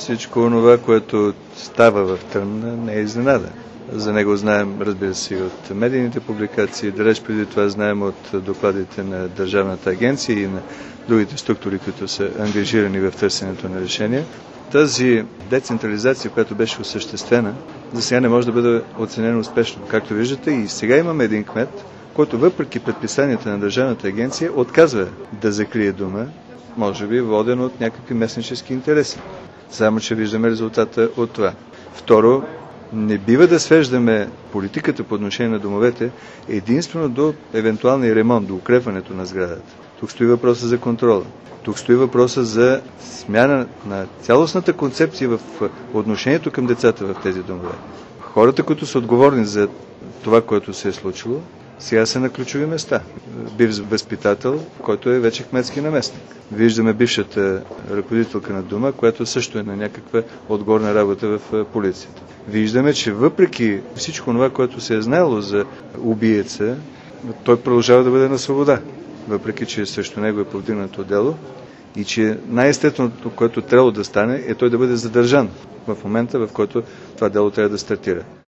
Всичко това, което става в Тръмна, не е изненада. За него знаем, разбира се, и от медийните публикации, далеч преди това знаем от докладите на Държавната агенция и на другите структури, които са ангажирани в търсенето на решения. Тази децентрализация, която беше осъществена, за сега не може да бъде оценена успешно. Както виждате, и сега имаме един кмет, който въпреки предписанията на Държавната агенция отказва да закрие дома, може би воден от някакви местнически интереси. Само че виждаме резултата от това. Второ, не бива да свеждаме политиката по отношение на домовете единствено до евентуалния ремонт, до укрепването на сградата. Тук стои въпроса за контрола. Тук стои въпроса за смяна на цялостната концепция в отношението към децата в тези домове. Хората, които са отговорни за това, което се е случило, сега са на ключови места. Бив възпитател, който е вече кметски наместник. Виждаме бившата ръководителка на дома, която също е на някаква отговорна работа в полицията. Виждаме, че въпреки всичко това, което се е знаело за убиеца, той продължава да бъде на свобода. Въпреки че срещу него е повдигнато дело и че най-естественото, което трябва да стане, е той да бъде задържан в момента, в който това дело трябва да стартира.